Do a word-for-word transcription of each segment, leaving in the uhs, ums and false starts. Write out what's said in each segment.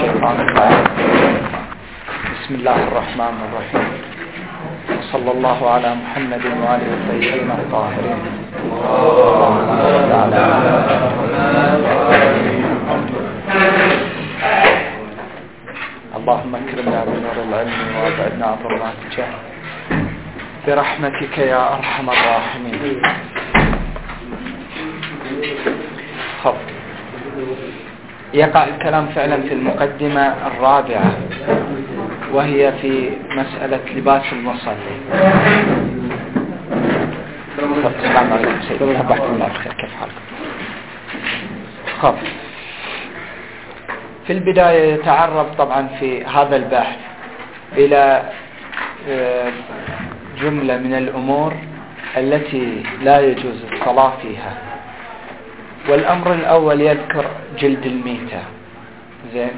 الشيطان الرجيم. بسم الله الرحمن الرحيم. وصلى الله على محمد وآله الطيبين الطاهرين. اللهم اكرمنا بنور العلم وابعدنا عن ظلمات الجهل برحمتك يا ارحم الراحمين. خب يقع الكلام فعلا في المقدمة الرابعة، وهي في مسألة لباس المصلي. السلام عليكم سيدي، صبحكم الله بخير، كيف حالكم؟ خب في البداية يتعرض طبعا في هذا البحث إلى جملة من الأمور التي لا يجوز الصلاة فيها. والأمر الأول يذكر جلد الميتة، زين،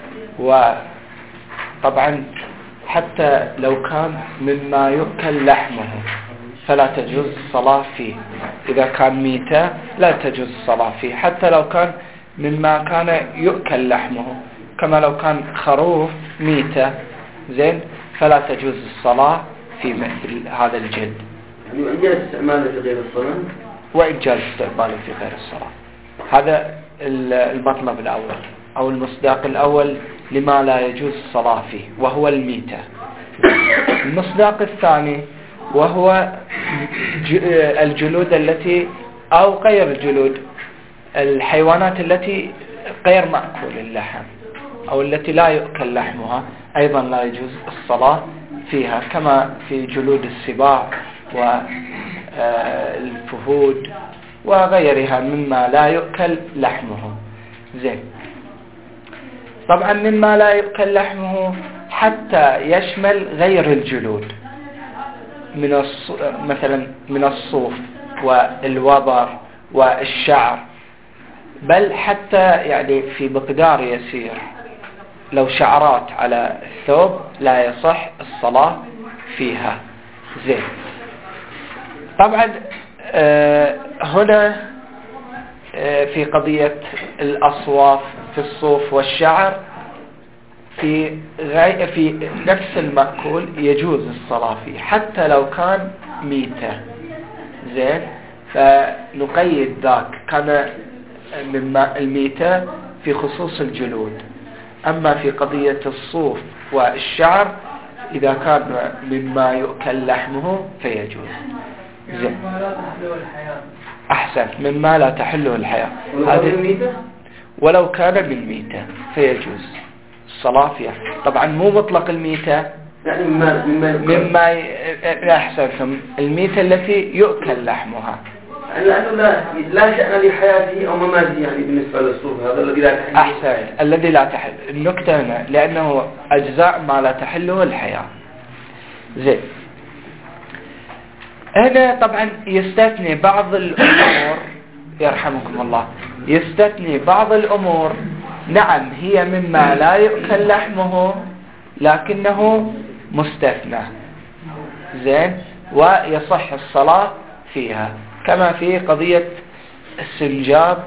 وطبعا حتى لو كان مما يؤكل لحمه فلا تجوز الصلاة فيه. إذا كان ميتة لا تجوز الصلاة فيه، حتى لو كان مما كان يؤكل لحمه، كما لو كان خروف ميتة، زين، فلا تجوز الصلاة في مثل هذا الجلد. يعني وإن جاز استعماله في غير الصلاة؟ وإن جاز استعماله في غير الصلاة. هذا المطلب الأول أو المصداق الأول لما لا يجوز الصلاة فيه، وهو الميتة. المصداق الثاني وهو الجلود التي أو غير الجلود، الحيوانات التي غير مأكول اللحم أو التي لا يؤكل لحمها، أيضا لا يجوز الصلاة فيها، كما في جلود السباع والفهود وغيرها مما لا يؤكل لحمه. زين، طبعا مما لا يؤكل لحمه حتى يشمل غير الجلود، من مثلا من الصوف والوبر والشعر، بل حتى يعني في مقدار يسير، لو شعرات على الثوب لا يصح الصلاة فيها. زين، طبعا آه هنا آه في قضية الأصواف في الصوف والشعر، في غاية في نفس المأكول يجوز الصلاة فيه حتى لو كان ميتة. زين، فنقيد ذاك كان مما الميتة في خصوص الجلود. أما في قضية الصوف والشعر إذا كان مما يؤكل لحمه فيجوز. زين، أحسن، مما لا تحله الحياة، ولو كان من ميتة فيجوز الصلاة فيها. طبعا مو مطلق الميتة، يعني مما مما ي... أحسن الميتة التي يؤكل لحمها، لأنه لا لا شأن لحياته أو مماته، يعني بالنسبة للصوف هذا الذي لا تحله. أحسن، الذي لا تحل. النكتة هنا لأنه أجزاء ما لا تحله الحياة. زين، هنا طبعا يستثني بعض الأمور، يرحمكم الله، يستثني بعض الأمور، نعم هي مما لا يؤكل لحمه لكنه مستثنى. زين، ويصح الصلاة فيها، كما في قضية السنجاب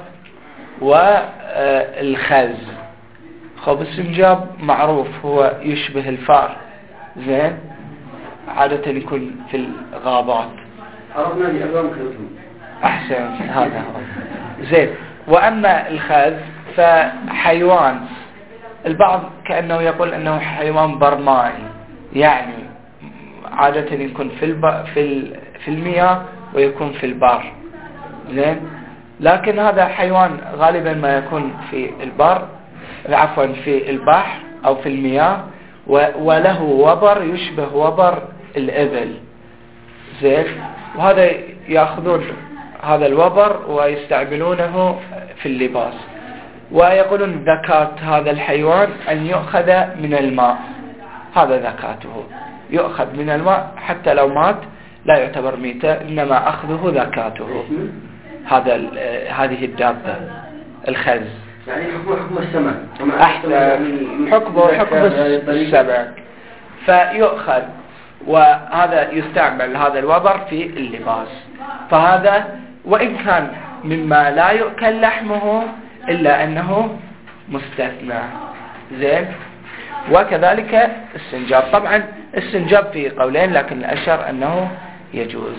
والخز. خب السنجاب معروف هو يشبه الفار، زين، عادة يكون في الغابات. عرفنا لألوان خلطهم. أحسن، هذا هو. زين، وأما الخز فحيوان، البعض كأنه يقول أنه حيوان برمائي، يعني عادة يكون في الب... في ال... في المياه ويكون في البر. زين، لكن هذا حيوان غالبا ما يكون في البر، عفوا في البحر أو في المياه، و... وله وبر يشبه وبر الإبل. زين، وهذا يأخذون هذا الوبر ويستعملونه في اللباس، ويقولون زكاة هذا الحيوان أن يؤخذ من الماء، هذا زكاته، يؤخذ من الماء حتى لو مات لا يعتبر ميتة، إنما أخذه زكاته. هذا هذه الدابة الخز، يعني حكم حكم السمك. أحسن، حكمه حكم السمك، فيؤخذ، وهذا يستعمل هذا الوبر في اللباس. فهذا وإن كان مما لا يؤكل لحمه إلا أنه مستثنى. زين. وكذلك السنجاب. طبعا السنجاب في قولين لكن الأشهر أنه يجوز.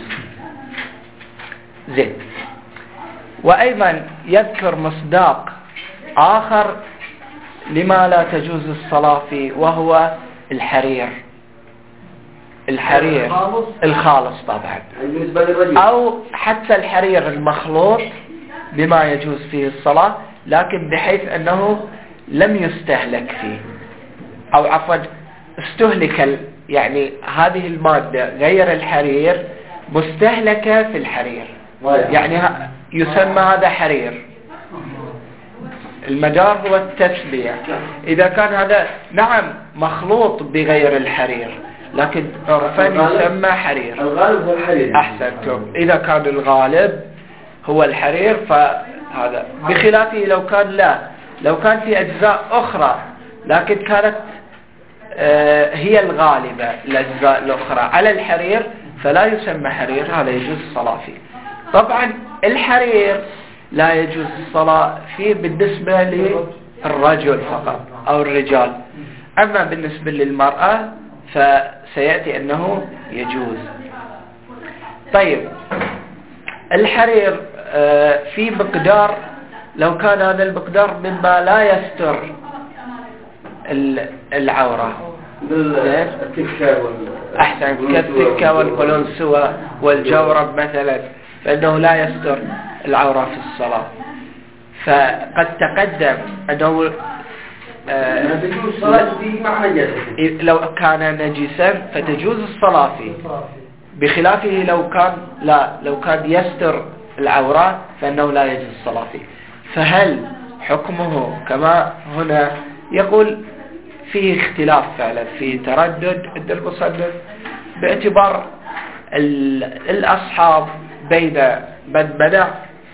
زين. وأيضا يذكر مصداق آخر لما لا تجوز الصلاة فيه وهو الحرير. الحرير الخالص طبعا أو حتى الحرير المخلوط بما يجوز فيه الصلاة لكن بحيث أنه لم يستهلك فيه أو عفوا استهلك، يعني هذه المادة غير الحرير مستهلكة في الحرير، يعني يسمى هذا حرير. المدار هو التسمية. إذا كان هذا نعم مخلوط بغير الحرير لكن عرفا يسمى حرير. الغالب هو الحرير. أحسنتم. إذا كان الغالب هو الحرير فهذا، بخلافه لو كان لا، لو كان في أجزاء أخرى لكن كانت آه هي الغالبة الأجزاء الأخرى على الحرير فلا يسمى حرير، هذا يجوز الصلاة فيه. طبعا الحرير لا يجوز الصلاة فيه بالنسبة للرجل فقط أو الرجال، أما بالنسبة للمرأة فسيأتي أنه يجوز. طيب الحرير في مقدار، لو كان هذا المقدار مما لا يستر العورة أحسن كالتكة والقلنسوة والجورب مثلا، فإنه لا يستر العورة في الصلاة. فقد تقدم أنه آه لو كان نجسا فتجوز الصلاة فيه، بخلافه لو كان لا، لو كان يستر العورة فإنه لا يجوز الصلاة فيه. فهل حكمه كما هنا يقول؟ فيه اختلاف فعلا، في تردد عند المصنف باعتبار الأصحاب بين من منع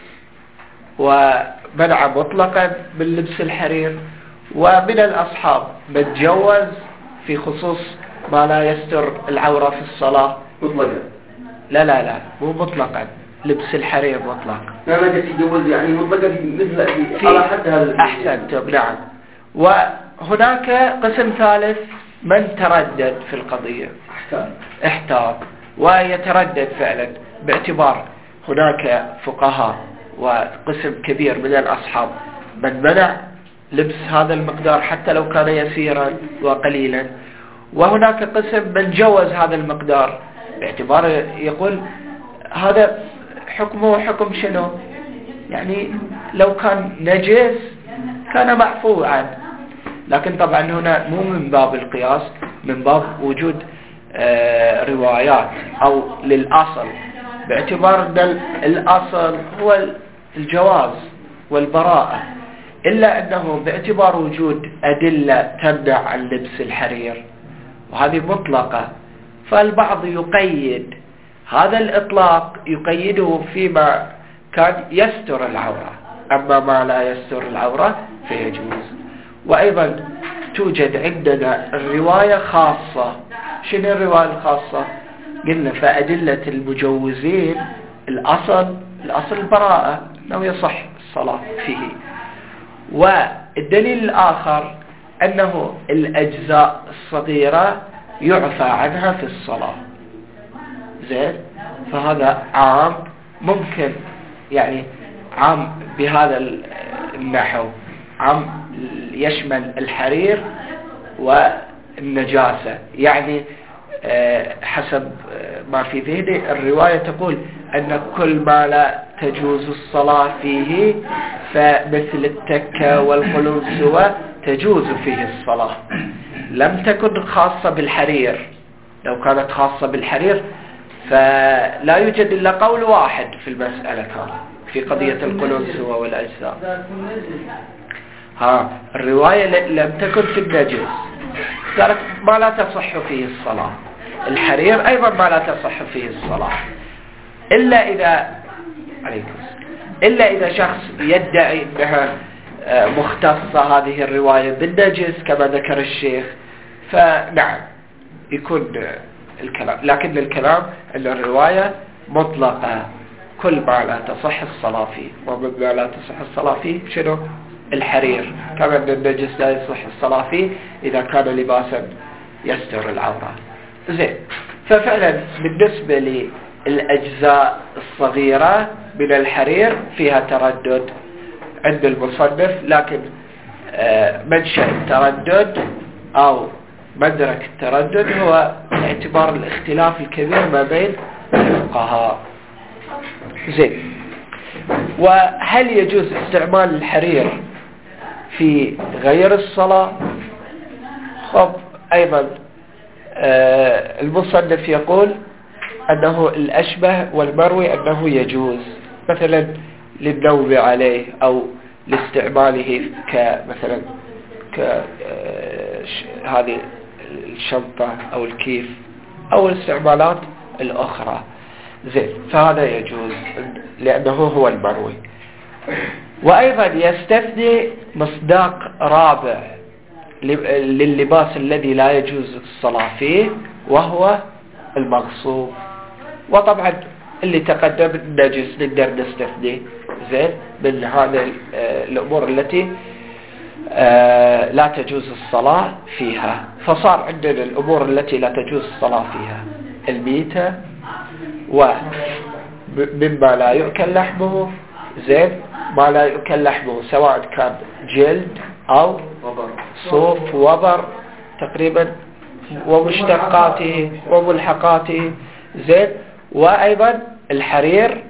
ومنع مطلقا من لبس الحرير، ومن الأصحاب من جوز في خصوص ما لا يستر العورة في الصلاة مطلقا. لا لا لا مو مطلقا، لبس الحرير مطلق. لا ما تتجوز يعني مطلقا مثل على حد هذا. أحسنتم نعم. وهناك قسم ثالث من تردد في القضية، احتاط ويتردد فعلا، باعتبار هناك فقهاء وقسم كبير من الأصحاب من منع لبس هذا المقدار حتى لو كان يسيرا وقليلا، وهناك قسم من جوز هذا المقدار باعتبار يقول هذا حكمه حكم شنو، يعني لو كان نجس كان معفو عنه. لكن طبعا هنا مو من باب القياس، من باب وجود آه روايات أو للأصل، باعتبار أن الأصل هو الجواز والبراءة، إلا أنه باعتبار وجود أدلة تمنع عن لبس الحرير وهذه مطلقة، فالبعض يقيد هذا الإطلاق، يقيده فيما كان يستر العورة، أما ما لا يستر العورة فيجوز. وأيضا توجد عندنا الرواية خاصة. شنو الرواية الخاصة؟ قلنا فأدلة المجوزين الأصل الأصل البراءة أنه يصح الصلاة فيه، والدليل الآخر أنه الأجزاء الصغيرة يعفى عنها في الصلاة. زين. فهذا عام، ممكن يعني عام بهذا النحو، عام يشمل الحرير والنجاسة. يعني حسب ما في ذهني الرواية تقول أن كل ما لا تجوز الصلاة فيه فمثل التكة والقلنسوة تجوز فيه الصلاة. لم تكن خاصة بالحرير، لو كانت خاصة بالحرير فلا يوجد إلا قول واحد في المسألة كان في قضية القلنسوة والأجزاء. ها الرواية لم تكن في النجس، قالت ما لا تصح فيه الصلاة. الحرير أيضا ما لا تصح فيه الصلاة، إلا إذا عليكم إلا إذا شخص يدعي أنها مختصة هذه الرواية بالنجس كما ذكر الشيخ، فنعم يكون الكلام. لكن الكلام أن الرواية مطلقة، كل ما لا تصح الصلاة فيه، ومما لا تصح الصلاة فيه شنو الحرير، كما أن النجس لا يصح الصلاة فيه إذا كان لباسا يستر العورة. زين، ففعلا بالنسبة للأجزاء الصغيرة من الحرير فيها تردد عند المصنف، لكن منشأ التردد أو مدرك التردد هو اعتبار الاختلاف الكبير ما بين الفقهاء. زين، وهل يجوز استعمال الحرير في غير الصلاة؟ خب أيضا آه المصنف يقول أنه الأشبه والمروي أنه يجوز، مثلا للنوم عليه أو لاستعماله كمثلا كهذه الشنطة أو الكيف أو الاستعمالات الأخرى. زين، فهذا يجوز لأنه هو المروي. وأيضا يستثني مصداق رابع لللباس الذي لا يجوز الصلاة فيه وهو المغصوب، وطبعا اللي تقدم النجس نقدر نستثني زين من هذه الأمور التي لا تجوز الصلاة فيها. فصار عندنا الأمور التي لا تجوز الصلاة فيها الميتة ومما لا يؤكل لحمه، زين، ما لا يؤكل لحمه سواء كان جلد أو صوف وبر تقريبا ومشتقاته وملحقاته، زين، وأيضا الحرير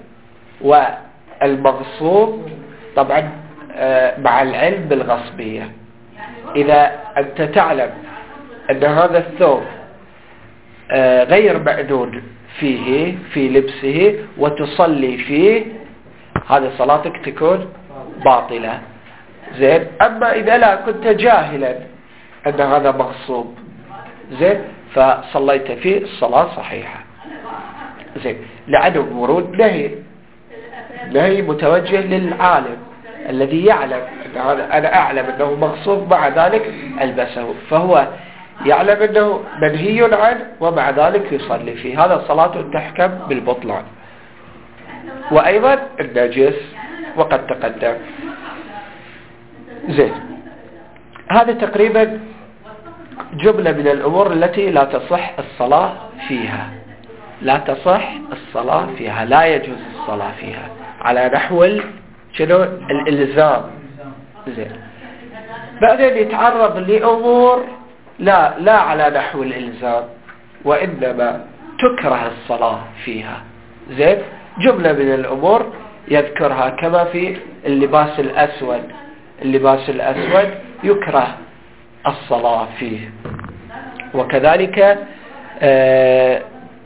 والمغصوب طبعا مع العلم بالغصبية. إذا أنت تعلم أن هذا الثوب غير مأذون فيه في لبسه وتصلي فيه، هذه صلاتك تكون باطلة. زين، أما إذا لا كنت جاهلا أن هذا مغصوب، زين، فصليت فيه الصلاة صحيحة. زين، لعدم ورود نهي نهي متوجه للعالم الذي يعلم أن هذا، أنا أعلم أنه مغصوب مع ذلك ألبسه، فهو يعلم أنه منهي عنه ومع ذلك يصلي فيه، هذا صلاته تحكم بالبطلان. وأيضا النجس وقد تقدم. زين، هذا تقريبا جملة من الأمور التي لا تصح الصلاة فيها لا تصح الصلاة فيها لا يجوز الصلاة فيها على نحو شنو الإلزام. زين، بعدين يتعرض لأمور لا لا على نحو الإلزام وإنما تكره الصلاة فيها. زين، جملة من الأمور يذكرها كما في اللباس الأسود اللباس الأسود يكره الصلاة فيه، وكذلك آه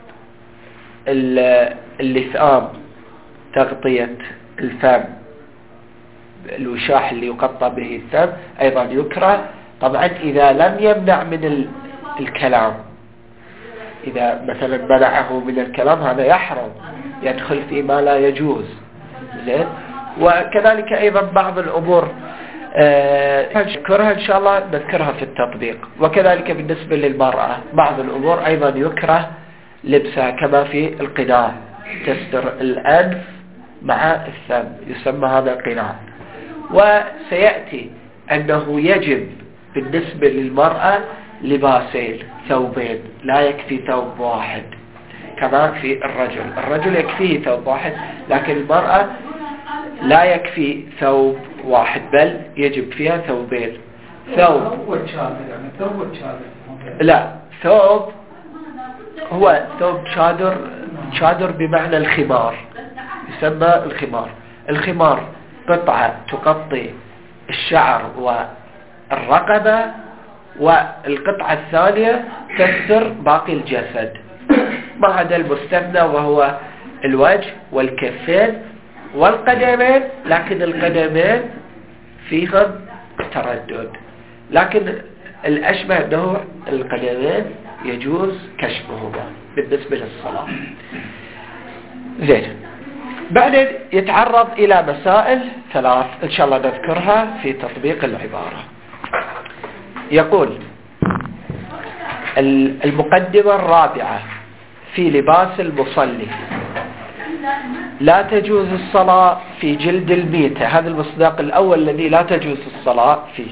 اللثام تغطية الفم، الوشاح اللي يقطع به الفم أيضا يكره، طبعا إذا لم يمنع من الكلام. إذا مثلا منعه من الكلام هذا يحرم، يدخل فيما لا يجوز. زين، وكذلك أيضا بعض الأمور نذكرها إن شاء الله نذكرها في التطبيق. وكذلك بالنسبة للمرأة بعض الأمور أيضا يكره لبسها كما في القناع، تستر الأنف مع الثم، يسمى هذا قناع. وسيأتي أنه يجب بالنسبة للمرأة لباسين، ثوبين، لا يكفي ثوب واحد كما في الرجل. الرجل يكفيه ثوب واحد، لكن المرأة لا يكفي ثوب واحد بل يجب فيها ثوبين. ثوب لا ثوب هو ثوب شادر، شادر بمعنى الخمار، يسمى الخمار. الخمار قطعة تغطي الشعر والرقبة، والقطعة الثانية تستر باقي الجسد ما عدا المستثنى وهو الوجه والكفين والقدمين، لكن القدمين فيهم تردد، لكن الأشبه أنه القدمين يجوز كشفهما بالنسبة للصلاة. زين، بعدين يتعرض إلى مسائل ثلاث إن شاء الله نذكرها في تطبيق العبارة. يقول المقدمة الرابعة في لباس المصلي: لا تجوز الصلاة في جلد الميتة، هذا المصداق الأول الذي لا تجوز الصلاة فيه.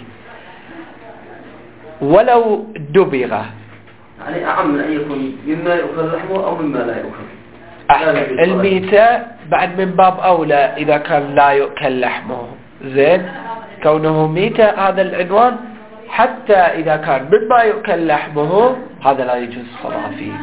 ولو دبغ، يعني أعم من أن يكون مما يؤكل لحمه أو مما لا يؤكل. الميتة بعد من باب أولى إذا كان لا يؤكل لحمه، زين، كونه ميتة هذا العنوان، حتى إذا كان مما يؤكل لحمه هذا لا يجوز الصلاة فيه.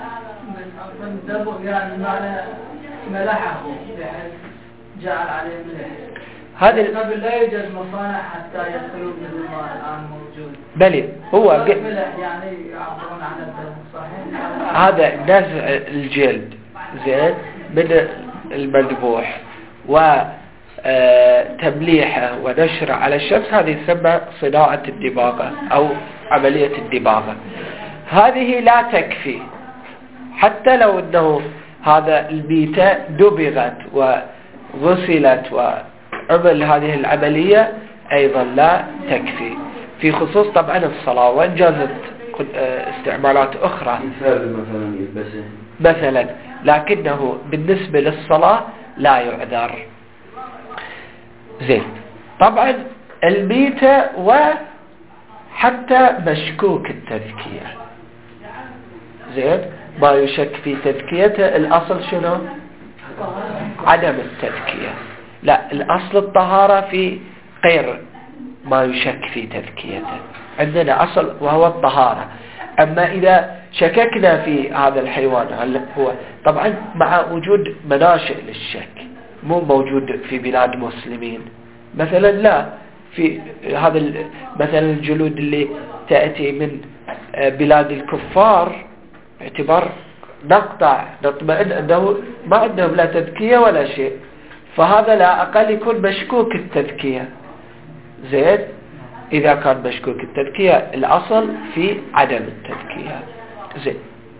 يعني معنى ملحه بحيث جعل عليه ملح، هذا قبل لا يوجد مصانع حتى يدخلون من الماء الآن موجود. بلي هو ملح يعني يعبرون عن الدم، صحيح؟ هذا نزع الجلد، زين، من المذبوح وتمليحه ونشره على الشمس، هذه يسمى صناعة الدباغة أو عملية الدباغة. هذه لا تكفي، حتى لو أنه هذا الميتة دبغت وغسلت وعمل هذه العملية أيضا لا تكفي، في خصوص طبعا الصلاة، وإن جازت استعمالات أخرى مثلا، لكنه بالنسبة للصلاة لا يعذر. زين، طبعا الميتة وحتى مشكوك التذكية، زين، ما يشك في تذكيته، الأصل شنو؟ عدم التذكية. لا، الأصل الطهارة في غير ما يشك في تذكيته، عندنا أصل وهو الطهارة. أما إذا شككنا في هذا الحيوان هل هو، طبعا مع وجود مناشئ للشك، مو موجود في بلاد مسلمين مثلا، لا، في هذا مثلا الجلود اللي تأتي من بلاد الكفار اعتبار نقطع نطمئن أنه ما عندهم لا تذكية ولا شيء، فهذا لا أقل يكون مشكوك التذكية. زين، إذا كان مشكوك التذكية الأصل في عدم التذكية. زين،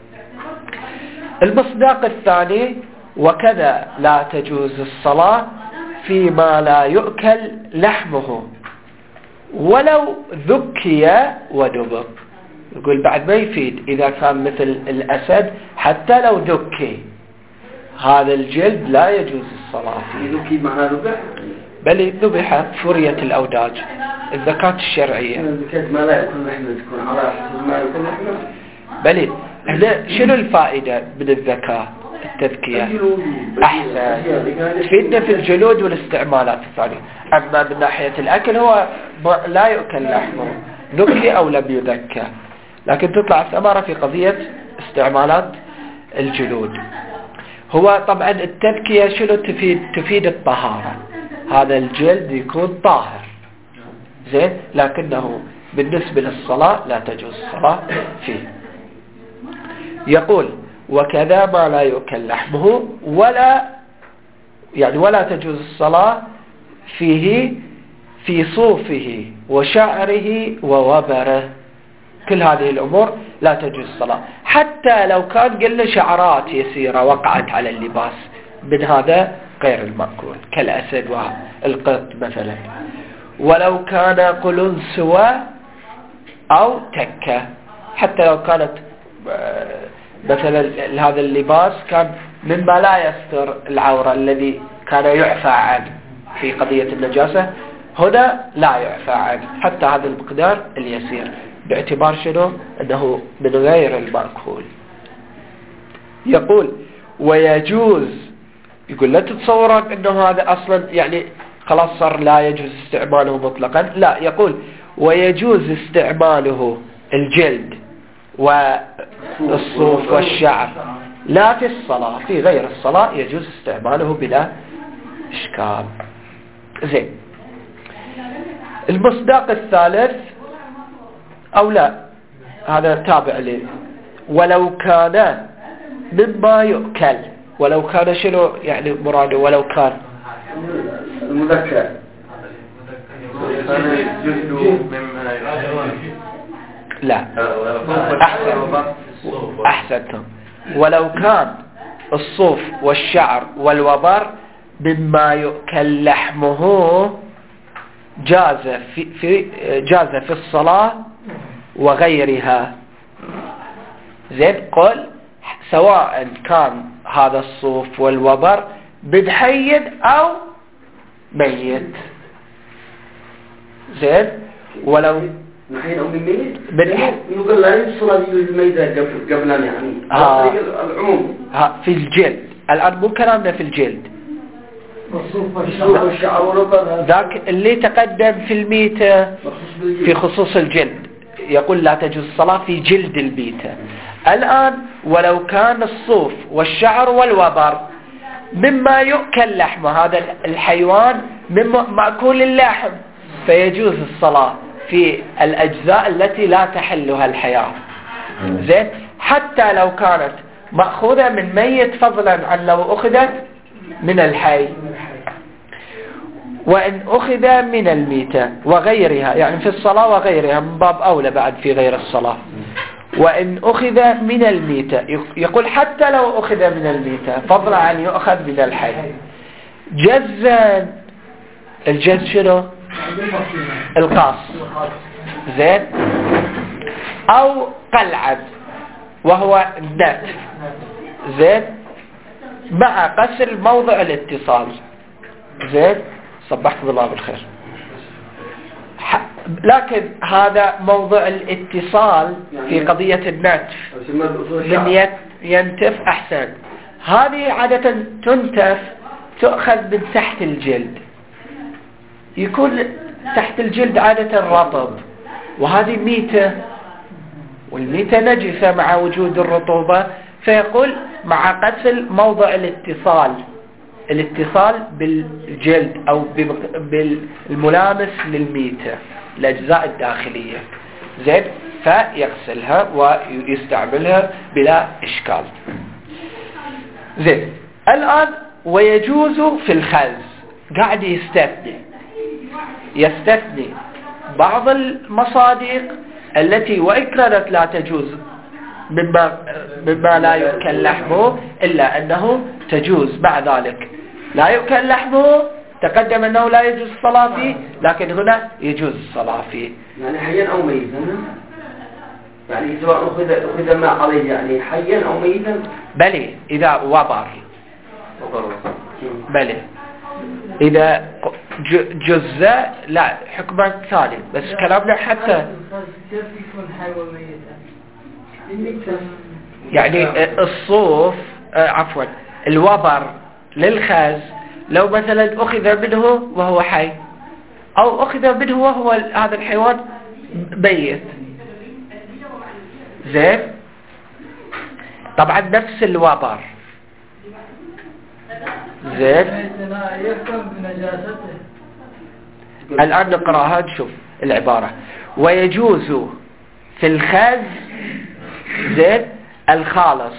المصداق الثاني، وكذا لا تجوز الصلاة فيما لا يؤكل لحمه ولو ذكي ودبغ. يقول بعد ما يفيد إذا كان مثل الأسد حتى لو ذكي، هذا الجلد لا يجوز الصلاة فيه. ذكي معناه ذبح؟ بل ذبح فرية الأوداج، الزكاة الشرعية. الزكاة ما لا يأكل لحمه تكون على حسب ما يأكل لحمه. بل هنا شنو الفائدة من الزكاة؟ التذكية أحسن، تفيدنا في الجلود والاستعمالات الثانية. أما من ناحية الأكل هو لا يؤكل لحمه، ذكي أو لم يذكى، لكن تطلع الثمرة في قضية استعمالات الجلود. هو طبعا التذكية شنو تفيد؟ تفيد الطهارة، هذا الجلد يكون طاهر، زين، لكنه بالنسبة للصلاة لا تجوز الصلاة فيه. يقول وكذا ما لا يؤكل لحمه ولا يعني ولا تجوز الصلاة فيه في صوفه وشعره ووبره، كل هذه الأمور لا تجوز الصلاة، حتى لو كان قلنا شعرات يسيرة وقعت على اللباس من هذا غير المأكول كالأسد والقط مثلا، ولو كان قلنسوة أو تكة، حتى لو كانت مثلا هذا اللباس كان مما لا يستر العورة الذي كان يعفى عنه في قضية النجاسة، هنا لا يعفى عنه حتى هذا المقدار اليسير، باعتبار شنو؟ أنه من غير المأكول. يقول ويجوز، يقول لا تتصورون أنه هذا أصلا يعني خلاص صار لا يجوز استعماله مطلقا، لا، يقول ويجوز استعماله الجلد والصوف والشعر لا في الصلاة، في غير الصلاة يجوز استعماله بلا إشكال. زين، المصداق الثالث أو لا هذا تابع لي، ولو كان مما يؤكل، ولو كان شنو يعني مراده؟ ولو كان المذكر لا، أحسن أحسنتم، ولو كان الصوف والشعر والوبر مما يؤكل لحمه جاز في, في جاز في الصلاة وغيرها. زين، قل سواء كان هذا الصوف والوبر من حي أو ميت. زين. ولو من حين أو من ميت بالح... يقول لا يصل الميتة قبل قبلا يعني آه. العموم ها في الجلد. الآن مو كلامنا في الجلد، ذاك اللي تقدم في الميتة في خصوص الجلد يقول لا تجوز الصلاة في جلد الميتة. الآن ولو كان الصوف والشعر والوبر مما يؤكل لحمه، هذا الحيوان مما مأكول اللحم، فيجوز الصلاة في الأجزاء التي لا تحلها الحياة. زين. حتى لو كانت مأخوذة من ميت فضلا عن لو أخذت من الحي. وإن أخذ من الميتة وغيرها، يعني في الصلاة وغيرها من باب أولى بعد في غير الصلاة. وإن أخذ من الميتة، يقول حتى لو أخذ من الميتة فضلا عن يؤخذ من الحي. جزا، الجز شنو؟ القاص. زين. أو قلعد وهو النت. زين. مع قسر موضع الاتصال. زين. صبحت بالله بالخير. لكن هذا موضع الاتصال في قضية النتف، من ينتف أحسن. هذه عادة تنتف تؤخذ من تحت الجلد، يكون تحت الجلد عادة رطب، وهذه ميتة، والميتة نجسة مع وجود الرطوبة، فيقول مع قتل موضع الاتصال، الاتصال بالجلد أو بالملامس للميتة الأجزاء الداخلية. زين. فيغسلها ويستعملها بلا إشكال. زين. الآن ويجوز في الخز، قاعد يستثني يستثني بعض المصادق التي وإن كانت لا تجوز مما, مما لا يؤكل لحمه، إلا أنه تجوز مع ذلك. لا يؤكل لحمه، تقدم أنه لا يجوز الصلاة فيه، لكن هنا يجوز الصلاة فيه. يعني حيا أو ميتا، يعني سواء أخذ أخذ ما عليه، يعني حيا أو ميتا. بلي إذا وبر، بلي إذا جزاء لا حكمة ثاني، بس كلامنا حتى كيف يكون حي وميتا؟ يعني الصوف عفوا الوبر للخز لو مثلا أخذ منه وهو حي، أو أخذ منه وهو هذا الحيوان ميت. زين. طبعا نفس الوبر. زين. يحكم بنجاسته. الآن نقرأها نشوف العبارة. ويجوز في الخز زين الخالص.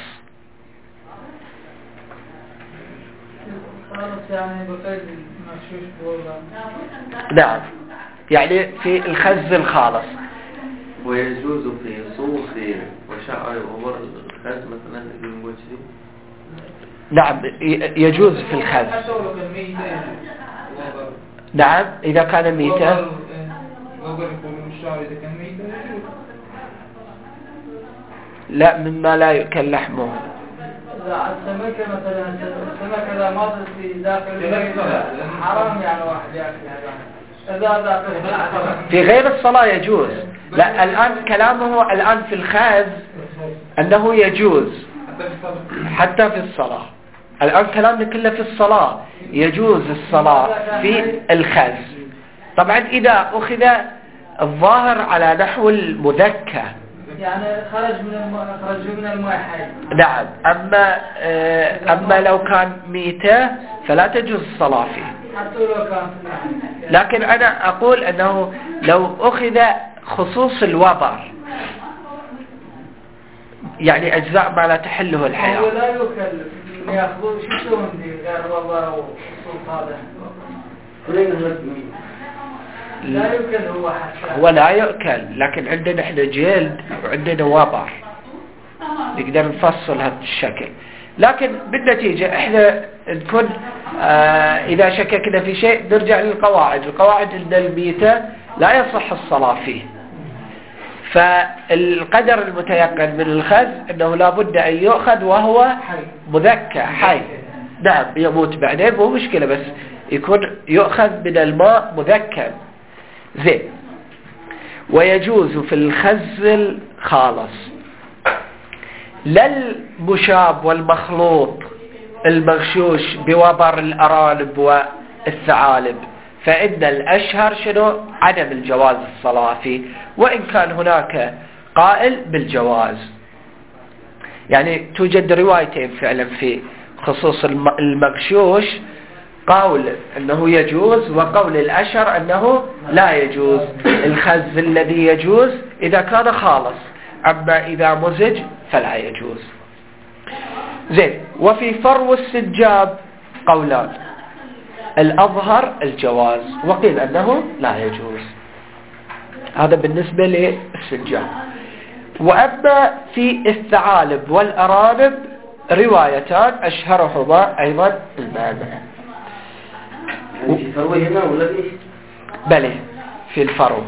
يعني بقيد مغشوش بوضع. نعم، يعني في الخز الخالص. ويجوز في صوف وشعر وبر الخز مثلا الموجود. نعم يجوز في الخز. نعم إذا كان ميتا. لا، مما لا يؤكل لحمه. السمكة مثلا، السمكة إذا ماتت في داخل حرام يعني واحد يأكل. في غير الصلاة يجوز. لا، الآن كلامه الآن في الخز أنه يجوز حتى في الصلاة. الآن كلامنا كله في الصلاة، يجوز الصلاة في الخز. طبعا إذا أخذ الظاهر على نحو المذكى، يعني خرج من الماء، خرج من الماء حي. نعم. أما أما لو كان ميتة فلا تجوز الصلاة فيه. حتى لو كان. لكن أنا أقول أنه لو أخذ خصوص الوبر، يعني أجزاء ما لا تحله الحياة. هو لا يؤكل، يأخذون شو يسوون دي غير وبر والصوت هذا. لا يؤكل هو حتى. هو لا يؤكل، لكن عندنا احنا جلد وعندنا وبر نقدر نفصل هذا الشكل. لكن بالنتيجة احنا نكون آه اذا شككنا في شيء نرجع للقواعد. القواعد ان الميتة لا يصح الصلاة فيه. فالقدر المتيقن من الخز انه لا بد ان يؤخذ وهو مذكى حي. نعم، يموت بعدين مو مشكلة، بس يكون يؤخذ من الماء مذكر. زين. ويجوز في الخز الخالص للمشاب والمخلوط المغشوش بوبر الأرانب والثعالب، فإن الأشهر شنو؟ عدم الجواز الصلاة فيه، وإن كان هناك قائل بالجواز. يعني توجد روايتين فعلا في خصوص المغشوش، قول أنه يجوز وقول الأشهر أنه لا يجوز. الخز الذي يجوز إذا كان خالص، أما إذا مزج فلا يجوز. زين. وفي فرو السجاب قولان، الأظهر الجواز، وقيل أنه لا يجوز. هذا بالنسبة للسجاب. وأما في الثعالب والأرانب روايتان أشهرهما أيضا المانع. في فروهما ولا إيش؟ بلى في الفرو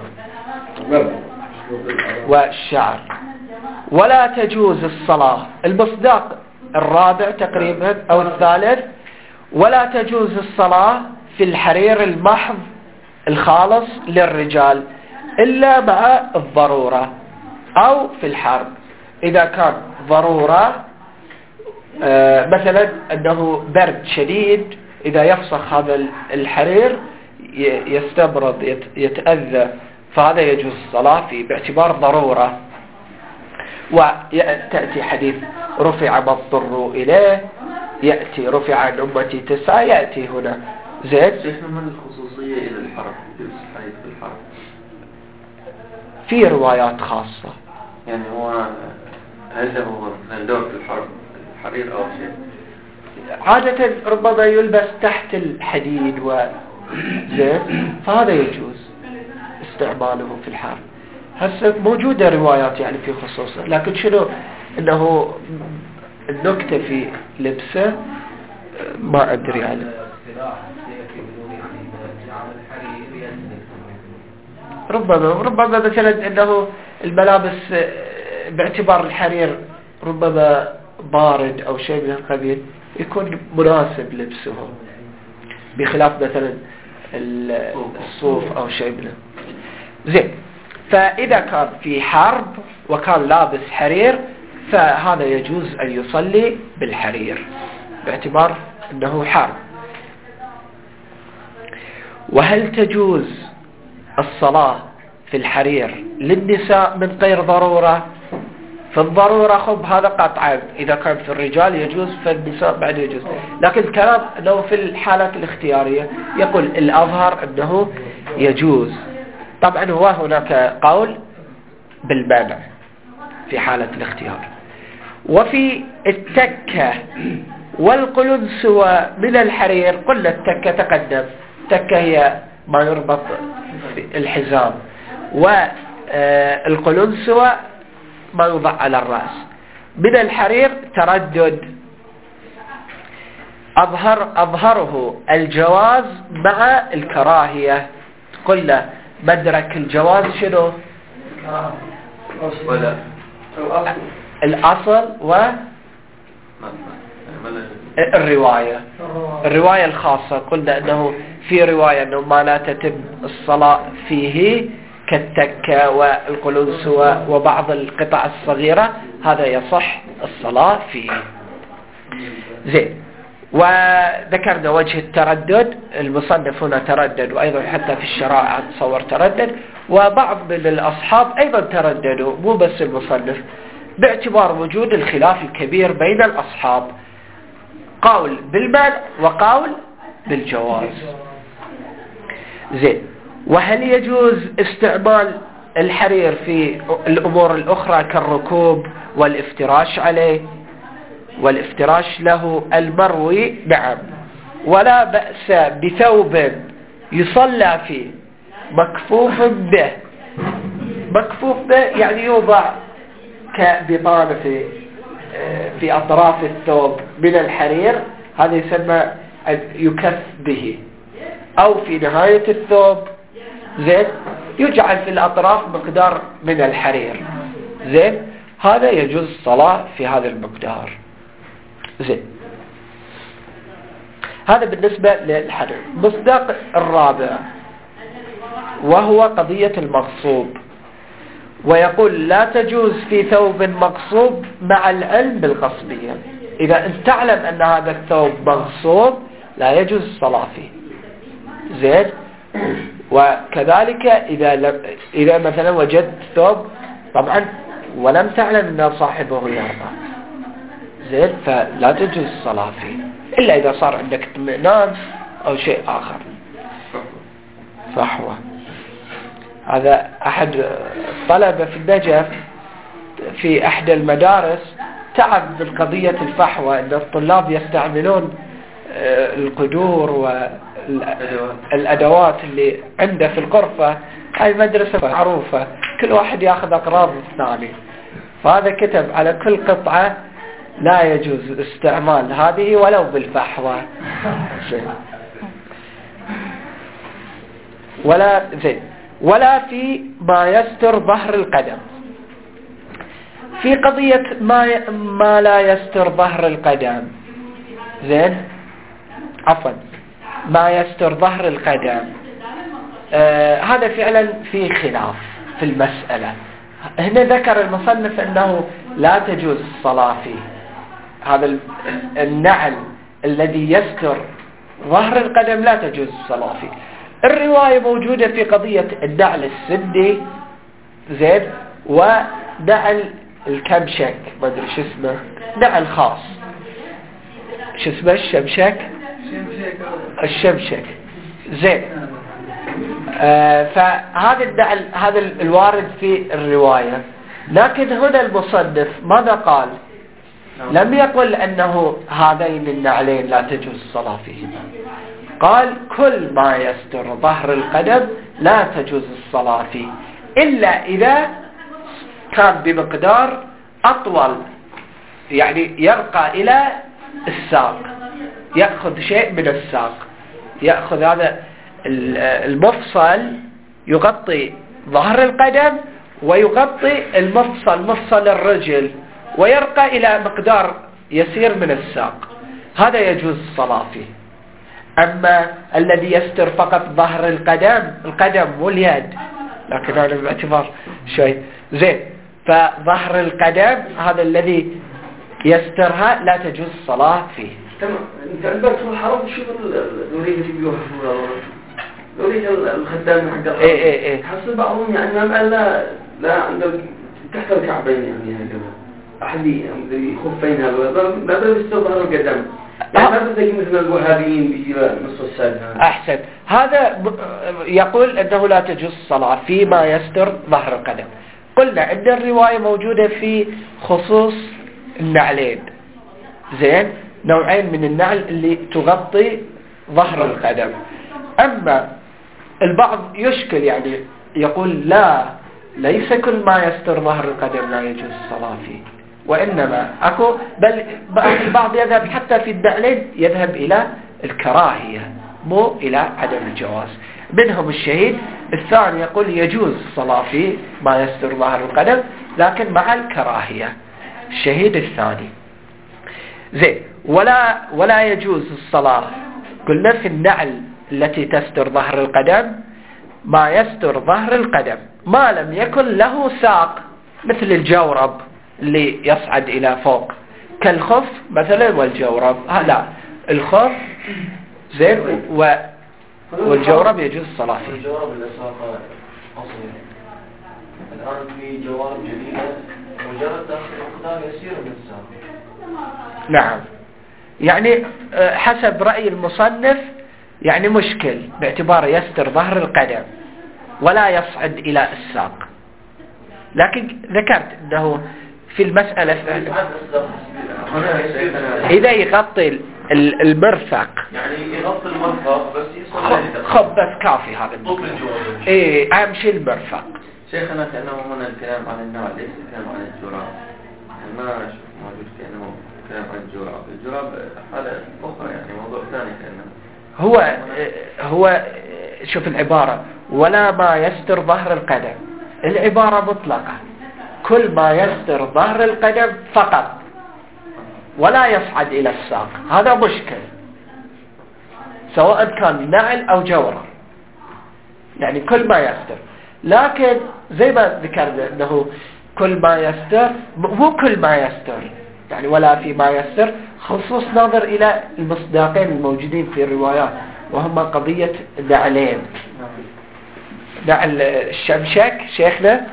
والشعر. ولا تجوز الصلاة، المصداق الرابع تقريبا أو الثالث، ولا تجوز الصلاة في الحرير المحض الخالص للرجال إلا مع الضرورة أو في الحرب. إذا كان ضرورة آه مثلا أنه برد شديد، إذا يفسخ هذا الحرير يستبرد يتأذى، فهذا يجوز الصلاة فيه باعتبار ضرورة. وتأتي حديث رفع ما اضطروا إليه، يأتي رفع عن أمتي تسعة، يأتي هنا. زين. شيخنا من الخصوصية إلى الحرب؟ يلبس حديث في الحرب في روايات خاصة. يعني هو هل هو مندوب في الحرب الحرير أو شيء؟ عادة ربما يلبس تحت الحديد و زين، فهذا يجوز استعماله في الحرب. هسه موجودة روايات يعني في خصوصه، لكن شنو انه النكتة في لبسه ما ادري يعني. ربما ربما مثلا انه الملابس باعتبار الحرير ربما بارد او شيء من القبيل يكون مناسب لبسه، بخلاف مثلا الصوف او شيء منه. زين. فإذا كان في حرب وكان لابس حرير فهذا يجوز أن يصلي بالحرير باعتبار أنه حرب. وهل تجوز الصلاة في الحرير للنساء من غير ضرورة؟ في الضرورة خب هذا قطعا، إذا كان في الرجال يجوز فالنساء بعد يجوز، لكن الكلام أنه في الحالات الاختيارية يقول الأظهر أنه يجوز. طبعا هو هناك قول بالمانع في حالة الاختيار. وفي التكة والقلنسوة من الحرير، قلنا التكة تقدم، التكة هي ما يربط في الحزام، والقلنسوة ما يوضع على الرأس. من الحرير تردد، أظهر أظهره الجواز مع الكراهية. قلنا مدرك الجواز شنو؟ ولا الأصل و الرواية الرواية الخاصة. قلنا أنه في رواية أنه ما لا تتم الصلاة فيه كالتكة والقلنسوة وبعض القطع الصغيرة، هذا يصح الصلاة فيه. زين. وذكرنا وجه التردد، المصنف هنا تردد، وأيضا حتى في الشرائع تصور تردد، وبعض من الأصحاب أيضا ترددوا، مو بس المصنف، باعتبار وجود الخلاف الكبير بين الأصحاب، قول بالمنع وقول بالجواز. زين. وهل يجوز استعمال الحرير في الأمور الأخرى كالركوب والافتراش عليه والافتراش له المروي؟ نعم. ولا بأس بثوب يصلى فيه مكفوف به. مكفوف به يعني يوضع كبطانة في في أطراف الثوب من الحرير، هذا يسمى يكف به، أو في نهاية الثوب. زين. يجعل في الأطراف مقدار من الحرير. زين. هذا يجوز الصلاة في هذا المقدار. زين. هذا بالنسبة للحدث. مصداق الرابع وهو قضية المغصوب، ويقول لا تجوز في ثوب مغصوب مع العلم بالغصبية. إذا أنت تعلم أن هذا الثوب مغصوب لا يجوز الصلاة فيه. زين. وكذلك إذا لم إذا مثلا وجدت ثوب طبعا ولم تعلم أن صاحبه يرضى، زين، فلا تجوز الصلاة فيه إلا إذا صار عندك اطمئنان أو شيء آخر. فحوى. هذا أحد الطلبة في النجف في أحد المدارس تعب بالقضية الفحوى، أن الطلاب يستعملون القدور والأدوات اللي عنده في الغرفة. هاي مدرسة معروفة، كل واحد يأخذ أقراض الثاني، فهذا كتب على كل قطعة لا يجوز استعمال هذه ولو بالفحوى. ولا زين ولا في ما يستر ظهر القدم. في قضية ما ما لا يستر ظهر القدم، زين، عفوا ما يستر ظهر القدم، آه هذا فعلا في خلاف في المسألة. هنا ذكر المصنف أنه لا تجوز الصلاة فيه. هذا النعل الذي يستر ظهر القدم لا تجوز الصلاة فيه. الرواية موجودة في قضية النعل السدي، زين، ونعل الكمشك، ما أدري شو اسمه، نعل خاص، شو اسمه، الشمشك، الشمشك، زين. آه فهذا النعل هذا الوارد في الرواية. لكن هنا المصنف ماذا قال؟ لم يقل أنه هذين النعلين لا تجوز الصلاة فيهما، قال كل ما يستر ظهر القدم لا تجوز الصلاة فيه إلا إذا كان بمقدار أطول، يعني يرقى إلى الساق، يأخذ شيء من الساق، يأخذ هذا المفصل يغطي ظهر القدم ويغطي المفصل مفصل الرجل ويرقى إلى مقدار يسير من الساق، هذا يجوز الصلاة فيه. أما الذي يستر فقط ظهر القدم القدم واليد، لكن هذا باعتبار شيء زين، فظهر القدم هذا الذي يسترها لا تجوز الصلاة فيه. تمام. انت عندك في الحرم شوف الوريد اللي بيوها الوريد الخدام حق ايه ايه ايه حسب بعضهم يعني ما لا لا عندك تحت الكعبين يعني هكذا أحد خفين هذا ما بدأ يستظهر القدم، يعني ما بدأ مثل الوهابيين بيجي نص الساعة. أحسن. هذا يقول أنه لا تجوز الصلاة فيما يستر ظهر القدم. قلنا أن الرواية موجودة في خصوص النعلين، زين، نوعين من النعل اللي تغطي ظهر القدم. أما البعض يشكل يعني يقول لا، ليس كل ما يستر ظهر القدم لا يجوز الصلاة فيه، وإنما أكو بل البعض يذهب حتى في النعلين يذهب إلى الكراهية مو إلى عدم الجواز. منهم الشهيد الثاني يقول يجوز الصلاة فيه ما يستر ظهر القدم لكن مع الكراهية، الشهيد الثاني. زين. ولا ولا يجوز الصلاة قلنا في النعل التي تستر ظهر القدم ما يستر ظهر القدم ما لم يكن له ساق، مثل الجورب اللي يصعد إلى فوق كالخف مثلا والجورب. لا، الخف زين و والجورب يجوز الصلاة فيه. الجورب اللي ساقه أصلي الآن في جوارب جديدة مجرد داخل مقدار يسير من الساق. نعم، يعني حسب رأي المصنف يعني مشكل باعتبار يستر ظهر القدم ولا يصعد إلى الساق، لكن ذكرت أنه في المسألة إذا يغطي المرفق يعني يغطي المرفق بس يصل خب بس كافي هذا طول الجوارب. إيه أهم شيء المرفق. شيخنا كأنه هنا الكلام عن النوع ليس الكلام عن الجراب، ما أشوف موجود كأنه كلام عن الجراب. الجراب هذا أخرى يعني موضوع ثاني كأنه هو هو شوف العبارة ولا ما يستر ظهر القدم، العبارة مطلقة كل ما يستر ظهر القدم فقط ولا يصعد إلى الساق، هذا مشكل. سواء كان نعل أو جورة، يعني كل ما يستر. لكن زي ما ذكرنا أنه كل ما يستر مو كل ما يستر، يعني ولا في ما يستر، خصوص نظر إلى المصداقين الموجودين في الروايات، وهما قضية نعلين، نعل الشمشك شيخنا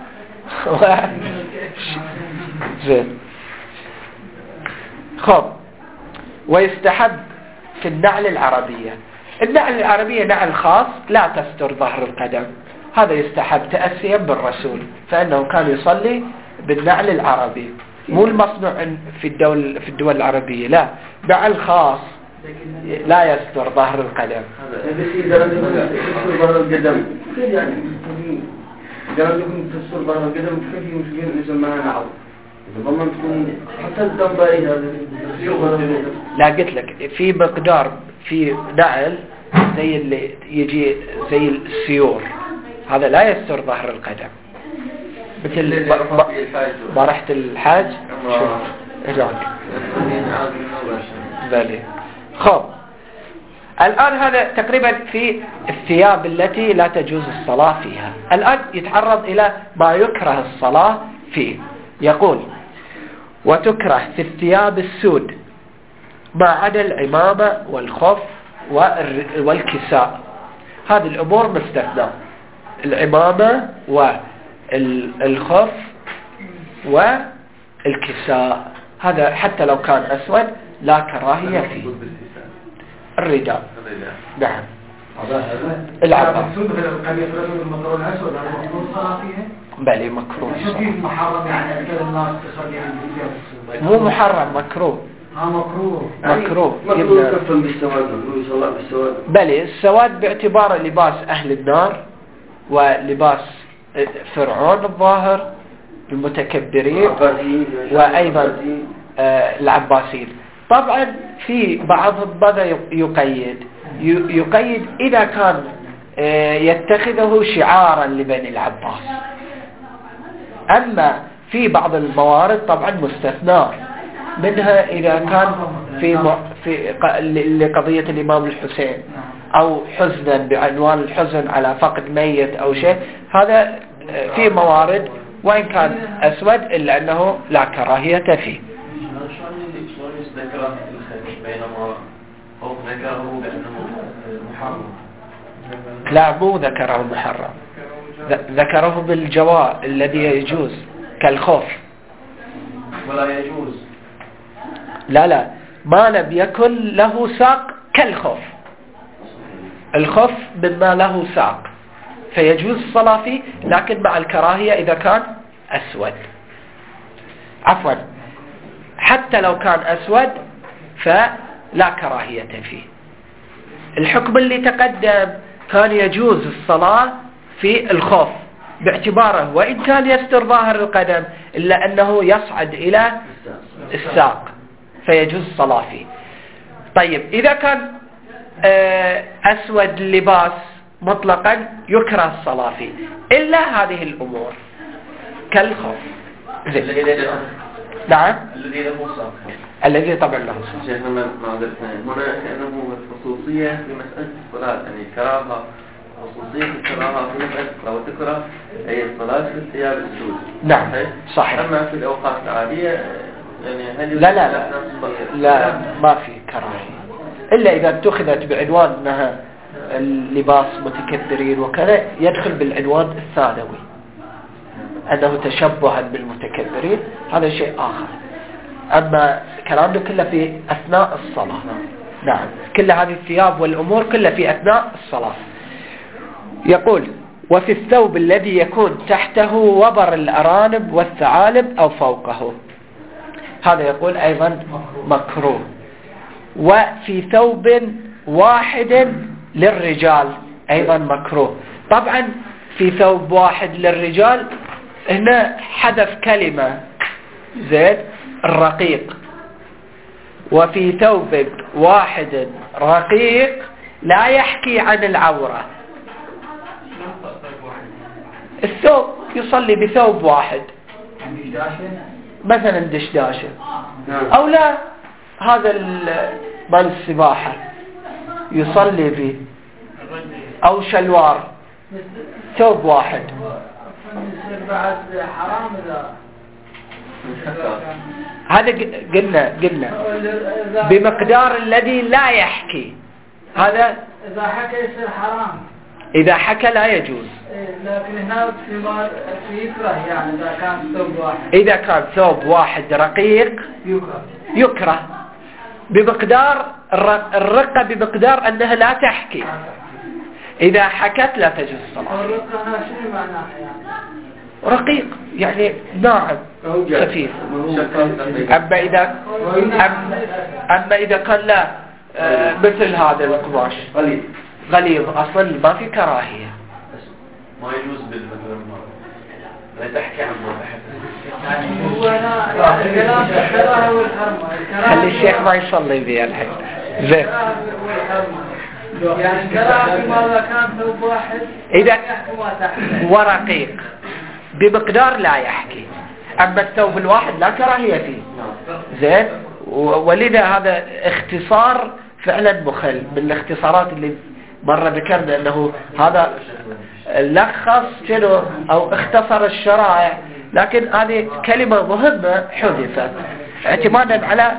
زين. خب، ويستحب في النعل العربية، النعل العربية نعل خاص لا تستر ظهر القدم، هذا يستحب تأسيا بالرسول، فإنه كان يصلي بالنعل العربي، مو المصنوع في الدول في الدول العربية، لا، نعل خاص لا يستر ظهر القدم. هذا الشيء إذا لم يكن ظهر القدم كيف يعني؟ إذا لم يكن تستر ظهر القدم كيف يمكن نسميها نعل؟ إذا ضمن تكون حتى الدم باين هذا. لا قلت لك في مقدار في نعل زي اللي يجي زي السيور، هذا لا يستر ظهر القدم، مثل ما رحت الحاج هناك ذلك. خب، الآن هذا تقريبا في الثياب التي لا تجوز الصلاة فيها. الآن يتعرض إلى ما يكره الصلاة فيه. يقول: وتكره في الثياب السود ما عدا العمامة والخف والكساء، هذه الأمور مستثنى، العمامة والخف والكساء، هذا حتى لو كان أسود لا كراهية فيه. الرجال نعم العباس بلي مكروه، مو محرم، مكروه مكروه مكروه مكروه كفن بالسواد، مكروه صلاة بالسواد. بلي السواد باعتباره لباس أهل النار ولباس فرعون الظاهر المتكبرين، وأيضا العباسيين. طبعا في بعضهم ماذا يقيد يقيد إذا كان يتخذه شعارا لبني العباس، أما في بعض الموارد طبعا مستثنى منها إذا كان في في لقضية الإمام الحسين أو حزنا بعنوان الحزن على فقد ميت أو شيء، هذا في موارد وإن كان أسود إلا أنه لا كراهية فيه. ذكره بينما أو ذكره بأنه محرم، لا مو ذكره محرم، ذكره بالجواء الذي يجوز كالخوف، ولا يجوز لا لا ما لم يكن له ساق كالخوف، الخوف مما له ساق فيجوز الصلاة فيه، لكن مع الكراهية إذا كان أسود، عفوا حتى لو كان أسود فلا كراهية فيه. الحكم اللي تقدم كان يجوز الصلاة في الخوف باعتباره وإن كان يستر ظاهر القدم إلا أنه يصعد إلى الساق فيجوز الصلاة فيه. طيب إذا كان أسود اللباس مطلقا يكره الصلاة فيه إلا هذه الأمور كالخوف. نعم الذي له ساق، الذي طبعا له ساق. شيخنا ما عرفنا هنا كأنه خصوصية في مسألة الصلاة، يعني كراهة خصوصية الكراهة في مسألة الصلاة، وتكره أي الصلاة في الثياب السود. نعم صحيح. أما في الأوقات العادية يعني هل لا لا لا, لا ما في كراهية إلا إذا اتخذت بعنوان أنها اللباس متكبرين وكذا، يدخل بالعنوان الثانوي أنه تشبها بالمتكبرين، هذا شيء آخر. أما كلامنا كله في أثناء الصلاة. نعم كل هذه الثياب والأمور كلها في أثناء الصلاة. يقول: وفي الثوب الذي يكون تحته وبر الأرانب والثعالب أو فوقه، هذا يقول أيضا مكروه. وفي ثوب واحد للرجال أيضا مكروه. طبعا في ثوب واحد للرجال هنا حذف كلمة زين الرقيق، وفي ثوب واحد رقيق لا يحكي عن العورة. الثوب يصلي بثوب واحد مثلا دشداشة، أو لا هذا مال السباحة يصلي فيه أو شلوار ثوب واحد. يصير بعد حرام إذا هذا قلنا قلنا بمقدار الذي لا يحكي. هذا إذا حكى يصير حرام، إذا حكى لا يجوز. لكن هنا في ما في يكره، يعني إذا كان ثوب واحد إذا كان ثوب واحد رقيق يكره يكره بمقدار الرقة، بمقدار أنها لا تحكي. إذا حكت لا تجوز الصلاة. الرقة هنا شنو معناها يعني؟ رقيق يعني ناعم خفيف. أما إذا أما إذا كان لا آه مثل هذا القماش غليظ غليظ أصلا ما في كراهية. ما يجوز بالمثل لا تحكي عن ما تحت. هو أنا الكلام الكراهة والحرمة. خلي الشيخ ما يصلي بي الحين. زين. يعني الكراهة فيما كان ثوب واحد إذا يحكي ما تحت ورقيق بمقدار لا يحكي. أما الثوب الواحد لا كراهية فيه. زين. ولذا هذا اختصار فعلا مخل من الاختصارات اللي مرة ذكرنا أنه هذا لخص شنو أو اختصر الشرائع، لكن هذه كلمة مهمة حذفت اعتمادا على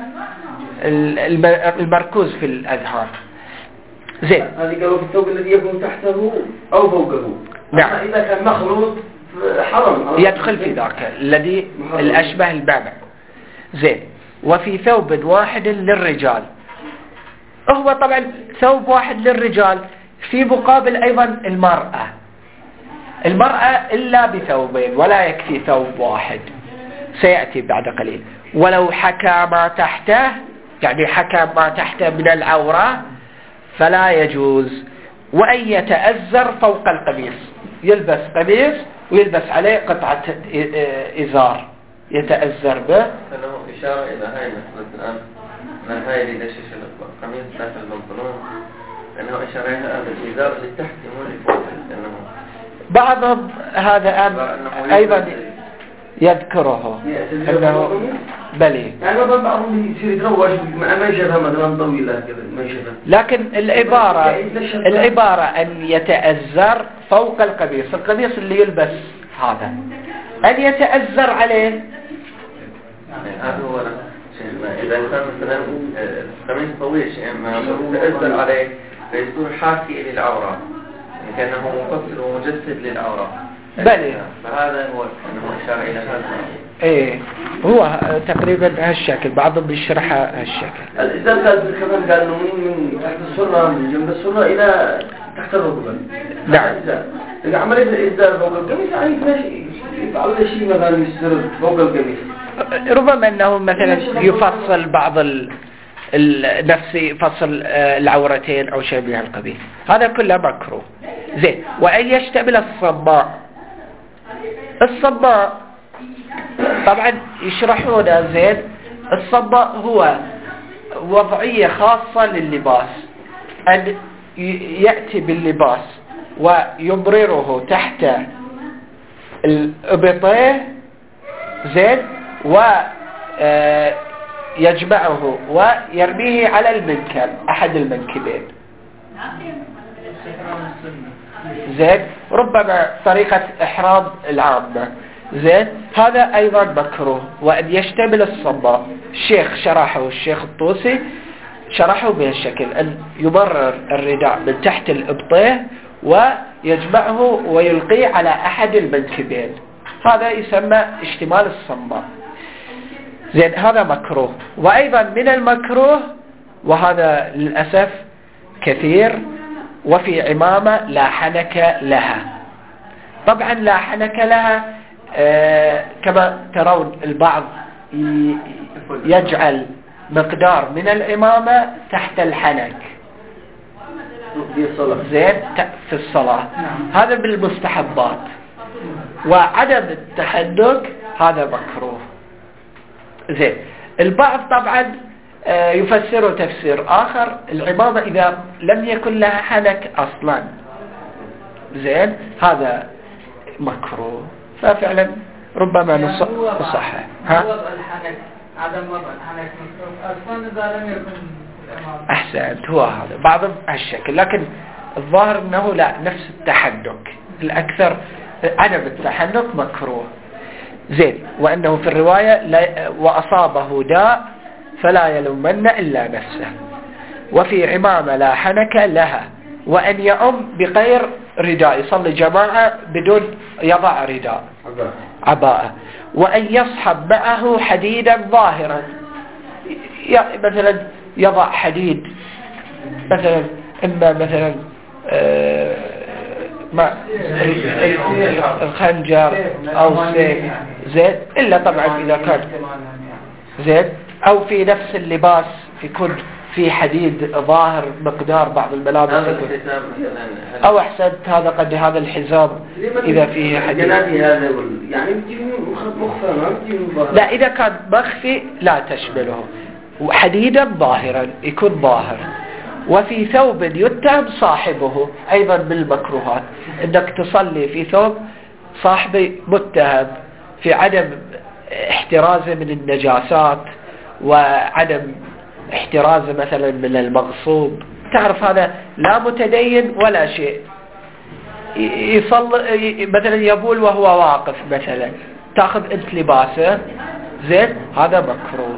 المركوز في الأذهان. زين. هذه قالوا في الثوب الذي يكون تحته أو فوقه. نعم. إذا كان مخلوط حرم يدخل في ذاك الذي الأشبه المعنى. زين. وفي ثوب واحد للرجال، هو طبعا ثوب واحد للرجال في مقابل أيضا المرأة. المرأة إلا بثوبين ولا يكفي ثوب واحد، سيأتي بعد قليل. ولو حكى ما تحته، يعني حكى ما تحته من العورة فلا يجوز. وأن يتأزر فوق القميص، يلبس قميص ويلبس عليه قطعة إزار يتأزر به. أنه إشارة إلى هاي مثلا الآن من هاي اللي دشش القميص تحت البنطلون، أنه إشارة إلى هذا الإزار اللي تحت مو اللي فوق. أنه بعضهم هذا أم أيضا يذكره أنه بلي، يعني بعضهم يصير يتروج ما يشبه مثلا طويلة كذا ما يشبه. لكن العبارة العبارة أن يتأزر فوق القميص، القميص اللي يلبس هذا أن يتأزر عليه. هذا هو شيء. إذا كان مثلا قميص طويل شيء ما يتأزر عليه فيصير حاكي للعورة، كأنه مفصل ومجسد للعورة. بلي. فهذا هو أنه إشارة إلى هذا. إيه هو تقريبا هالشكل، بعضهم بيشرحها هالشكل. الإزار قال كمان قال إنه من تحت السرة من جنب السرة إلى تحت الركبة. نعم. إذا عملت الإزار فوق القميص يعني ماشي يفعل شيء مثلا يصير فوق القميص. ربما أنه مثلا يفصل بعض ال نفس فصل العورتين أو شيء من هالقبيل، هذا كله مكروه. زين. وأن يشتمل الصباع. الصباع طبعا يشرحونه. زين. الصباع هو وضعية خاصة لللباس، أن يأتي باللباس ويبرره تحت الإبطيه. زين. و يجمعه ويرميه على المنكب، أحد المنكبين. زين. ربما طريقة إحرام العامة. زين. هذا أيضا مكروه. وأن يشتمل الصباع، الشيخ شرحه الشيخ الطوسي شرحه بهالشكل، أن يبرر الرداء من تحت الإبطيه ويجمعه ويلقيه على أحد المنكبين، هذا يسمى اشتمال الصباع. زين. هذا مكروه. وأيضا من المكروه، وهذا للأسف كثير، وفي عمامة لا حنك لها. طبعا لا حنك لها آه كما ترون البعض يجعل مقدار من العمامة تحت الحنك. زين. في الصلاة هذا بالمستحبات. وعدم التحنك هذا مكروه. زين. البعض طبعا يفسره تفسير آخر، العمامة إذا لم يكن لها حنك أصلا. زين. هذا مكروه. ففعلا ربما نصح. ها؟ وضع الحنك، عدم وضع الحنك مكروه أصلا إذا لم يكن أحسنت، هو هذا بعضهم هالشكل، لكن الظاهر أنه لا، نفس التحنك الأكثر، عدم التحنك مكروه. زين. وأنه في الرواية وأصابه داء فلا يلومن إلا نفسه. وفي عمامة لا حنك لها. وأن يؤم بغير رداء، يصلي جماعة بدون يضع رداء عباءة. وأن يصحب معه حديدا ظاهرا، مثلا يضع حديد، مثلا إما مثلا آه مع الخنجر أو سيف، زين، إلا طبعا إذا كان زين، أو في نفس اللباس يكون في حديد ظاهر مقدار بعض الملابس، أو أحسنت هذا قد هذا الحزام إذا فيه حديد. يعني مخفى ما لا، إذا كان مخفي لا تشمله، حديدا ظاهرا يكون ظاهر. وفي ثوب يتهم صاحبه، أيضا بالمكروهات أنك تصلي في ثوب صاحبي متهم في عدم احترازه من النجاسات وعدم احترازه مثلا من المغصوب، تعرف هذا لا متدين ولا شيء، يصلي مثلا يبول وهو واقف مثلا، تاخذ انت لباسه، زين، هذا مكروه.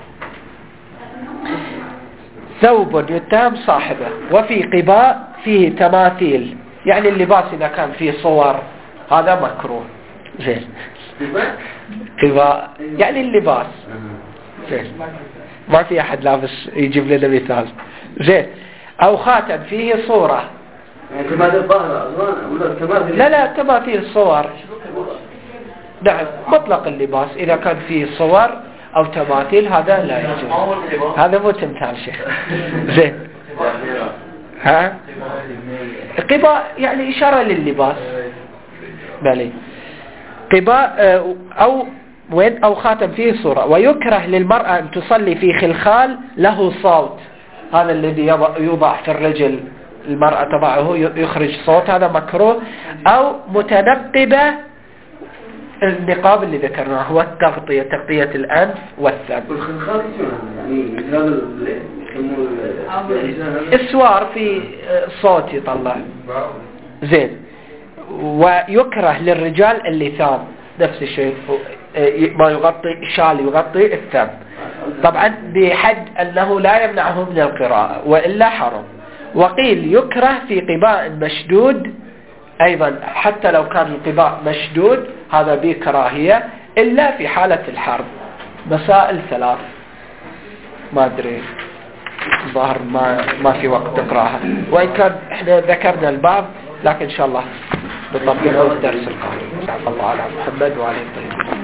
ثوب يتهم صاحبه. وفي قباء فيه تماثيل، يعني اللباس إذا كان فيه صور هذا مكروه. زين. قباء يعني اللباس، زين، ما في أحد لابس يجيب لنا مثال. زين. أو خاتم فيه صورة، لا لا تماثيل صور، نعم، مطلق اللباس إذا كان فيه صور أو تماثيل هذا لا يجوز، هذا مو تمثال شيخ. زين. ها قباء يعني إشارة لللباس، بلي قباء أو وين أو خاتم فيه صورة. ويكره للمرأة أن تصلي في خلخال له صوت، هذا الذي يوضع في الرجل، المرأة تضعه يخرج صوت، هذا مكروه. أو متنقبة، النقاب اللي ذكرناه هو التغطية، تغطية الأنف والثم. السوار في صوت يطلع. زين. ويكره للرجال اللثام، نفس الشيء، ما يغطي شال يغطي الثم، طبعا بحد أنه لا يمنعه من القراءة وإلا حرم. وقيل يكره في قباء مشدود أيضا، حتى لو كان القباء مشدود هذا به كراهية، إلا في حالة الحرب. مسائل ثلاث، ما أدري ظاهر ما ما في وقت تقراها، وإن كان إحنا ذكرنا البعض، لكن إن شاء الله بطبقه الدرس القادم. الله على محمد وعلى الطيب.